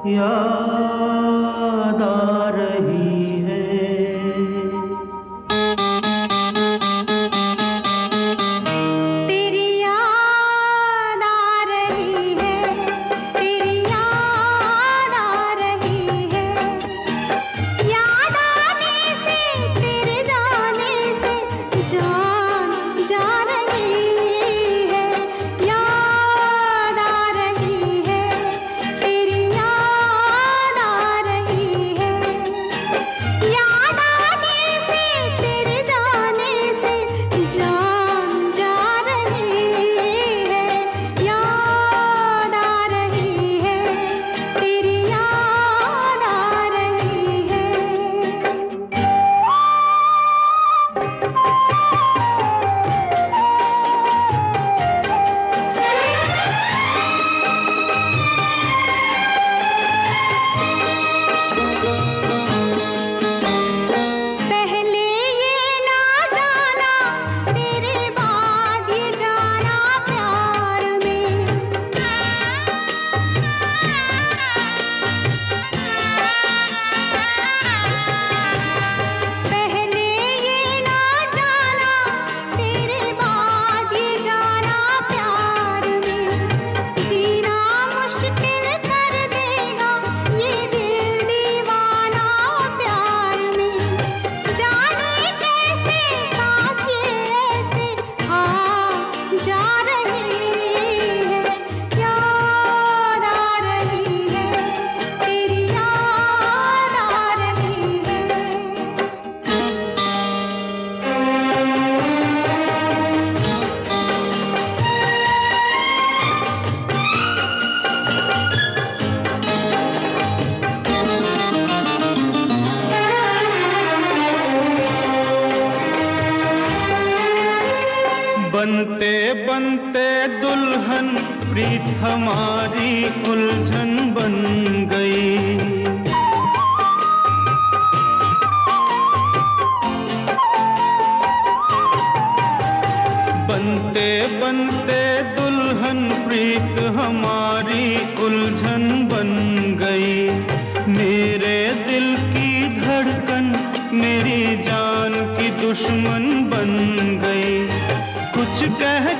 याद आ रही है। तेरी याद आ रही है, तेरी याद आ रही है। याद आने से तेरे जाने से जान जा रही है। याद आ रही है, तेरी याद आ रही है। याद आने से तेरे जाने से जान जा रही है। याद आ रही है, तेरी याद आ रही है। पहले ये ना जाना, तेरे बाद ये जाना प्यार में। पहले ये ना जाना, तेरे बाद ये जाना प्यार में। जीना मुश्किल कर देगा ये दिल दीवाना प्यार में। जाने कैसे सांस ये ऐसे आ जा रही है। याद आ रही है, तेरी याद आ रही है। बनते बनते दुल्हन प्रीत हमारी उलझन बन गई। बनते बनते दुल्हन प्रीत हमारी उलझन बन गई। मेरे दिल की धड़कन मेरी जान की दुश्मन बन गई। कुछ कह